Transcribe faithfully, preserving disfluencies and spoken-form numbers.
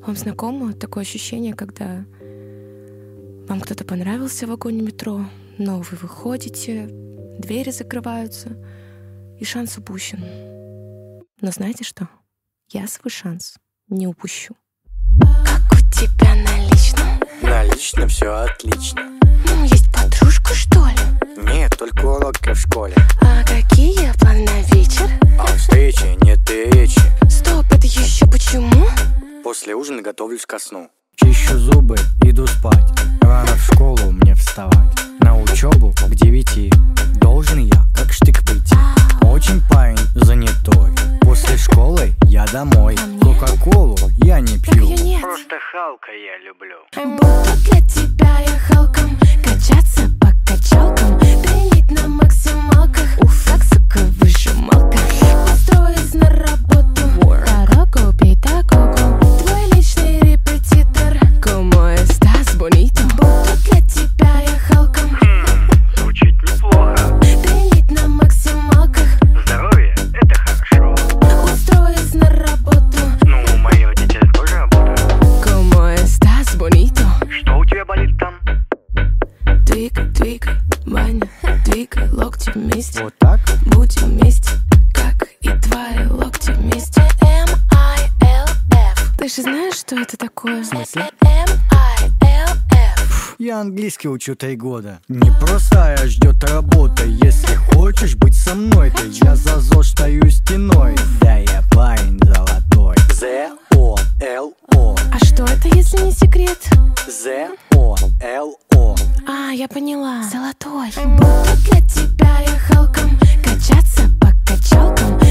Вам знакомо такое ощущение, когда вам кто-то понравился в вагоне метро, но вы выходите, двери закрываются, и шанс упущен. Но знаете что? Я свой шанс не упущу. Как у тебя на личном? На личном все отлично. Ну, есть подружка, что ли? Нет, только уроки в школе. А какие планы на вечер? А встречи нет и речи. Стоп, это еще почему? После ужина готовлюсь ко сну. Чищу зубы, иду спать. Рано в школу мне вставать. На учебу к девяти. Должен я как штык прийти. Очень парень занятой. После школы я домой. Кока-колу я не пью. Просто Халка я люблю. Буду для тебя я Халком качаться по качалкам, пилить на максималках, уф, как сука выжималка. Устроить на работу, дорогу педагогу, твой личный репетитор, como estás bonito. Буду для тебя я Халком. Звучит неплохо. Пилить на максималках. Здоровье — это хорошо. Устроить на работу. Ну, мое дитя тоже работает. Como estás bonito. Что у тебя болит там? Двигай, двигай, Ваня, двигай локти вместе. Вот так? Будем вместе, как и твои локти вместе. эм ай эл эф. Ты же знаешь, что это такое? В смысле? эм ай эл эф. Я английский учу три года. Не просто ждет работа. Если хочешь быть со мной, то я за ЗОЖ стою стеной. Да я парень золотой. З О Л О. А что это, если не секрет? З О Л О. А, я поняла. Золотой. Буду для тебя я Халком качаться по качалкам,